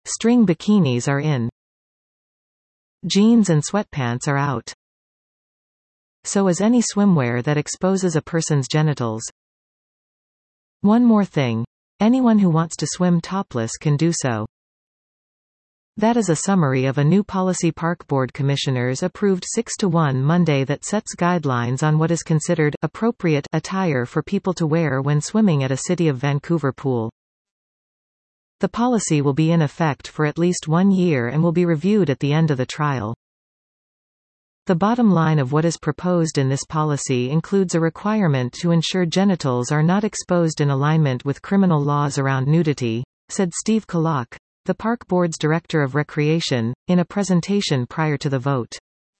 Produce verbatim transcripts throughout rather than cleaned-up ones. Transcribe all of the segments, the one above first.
String bikinis are in. Jeans and sweatpants are out. So is any swimwear that exposes a person's genitals. One more thing. Anyone who wants to swim topless can do so. That is a summary of a new policy Park Board commissioners approved six to one Monday that sets guidelines on what is considered appropriate attire for people to wear when swimming at a City of Vancouver pool. The policy will be in effect for at least one year and will be reviewed at the end of the trial. The bottom line of what is proposed in this policy includes a requirement to ensure genitals are not exposed in alignment with criminal laws around nudity, said Steve Kalloch, the Park Board's Director of Recreation, in a presentation prior to the vote.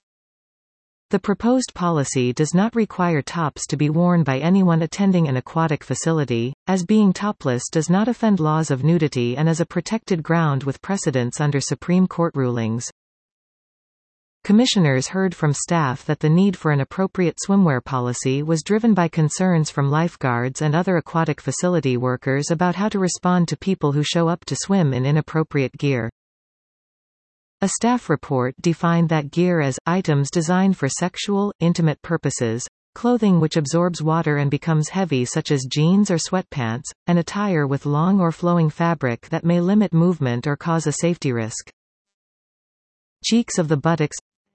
The proposed policy does not require tops to be worn by anyone attending an aquatic facility, as being topless does not offend laws of nudity and is a protected ground with precedents under Supreme Court rulings. Commissioners heard from staff that the need for an appropriate swimwear policy was driven by concerns from lifeguards and other aquatic facility workers about how to respond to people who show up to swim in inappropriate gear. A staff report defined that gear as items designed for sexual, intimate purposes, clothing which absorbs water and becomes heavy such as jeans or sweatpants, and attire with long or flowing fabric that may limit movement or cause a safety risk. Cheeks of the buttocks.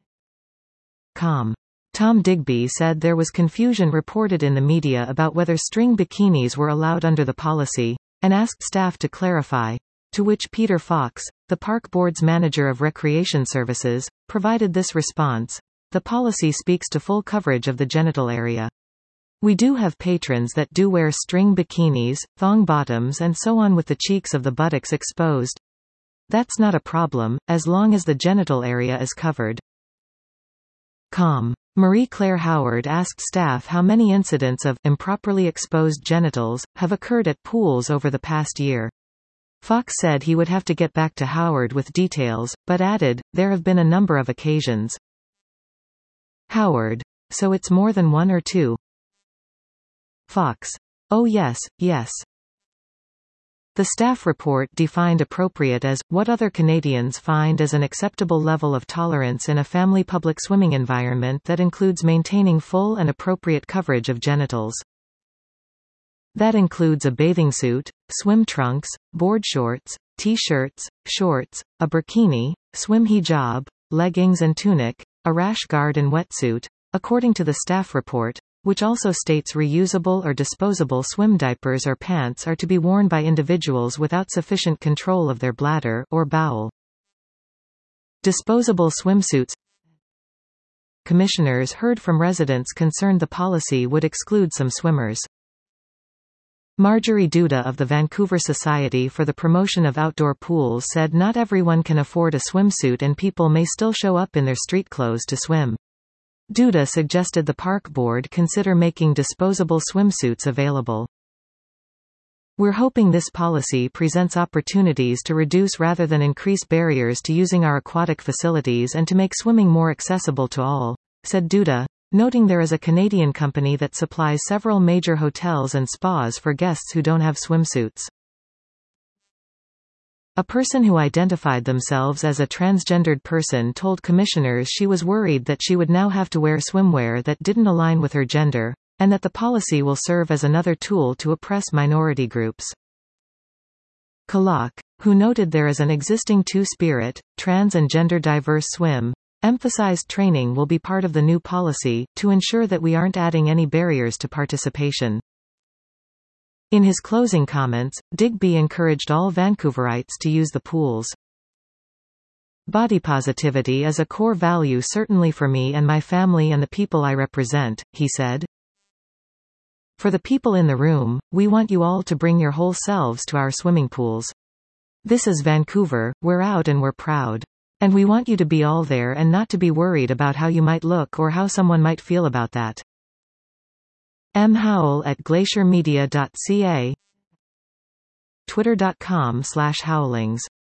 Com. Tom Digby said there was confusion reported in the media about whether string bikinis were allowed under the policy, and asked staff to clarify, to which Peter Fox, the Park Board's manager of recreation services, provided this response: "The policy speaks to full coverage of the genital area. We do have patrons that do wear string bikinis, thong bottoms and so on with the cheeks of the buttocks exposed. That's not a problem, as long as the genital area is covered." Com. Marie-Claire Howard asked staff how many incidents of improperly exposed genitals have occurred at pools over the past year. Fox said he would have to get back to Howard with details, but added, "There have been a number of occasions." Howard. So it's more than one or two? Fox. Oh yes, yes. The staff report defined appropriate as, what other Canadians find as an acceptable level of tolerance in a family public swimming environment that includes maintaining full and appropriate coverage of genitals. That includes a bathing suit, swim trunks, board shorts, t-shirts, shorts, a burkini, swim hijab, leggings and tunic, a rash guard and wetsuit, according to the staff report, which also states reusable or disposable swim diapers or pants are to be worn by individuals without sufficient control of their bladder or bowel. Disposable swimsuits. Commissioners heard from residents concerned the policy would exclude some swimmers. Marjorie Duda of the Vancouver Society for the Promotion of Outdoor Pools said not everyone can afford a swimsuit and people may still show up in their street clothes to swim. Duda suggested the Park Board consider making disposable swimsuits available. We're hoping this policy presents opportunities to reduce rather than increase barriers to using our aquatic facilities and to make swimming more accessible to all, said Duda, noting there is a Canadian company that supplies several major hotels and spas for guests who don't have swimsuits. A person who identified themselves as a transgendered person told commissioners she was worried that she would now have to wear swimwear that didn't align with her gender, and that the policy will serve as another tool to oppress minority groups. Kalloch, who noted there is an existing two-spirit, trans and gender-diverse swim, emphasized training will be part of the new policy, to ensure that we aren't adding any barriers to participation. In his closing comments, Digby encouraged all Vancouverites to use the pools. Body positivity is a core value certainly for me and my family and the people I represent, he said. For the people in the room, we want you all to bring your whole selves to our swimming pools. This is Vancouver, we're out and we're proud. And we want you to be all there and not to be worried about how you might look or how someone might feel about that. M. Howell at glacier media dot c a, twitter dot com slash howlings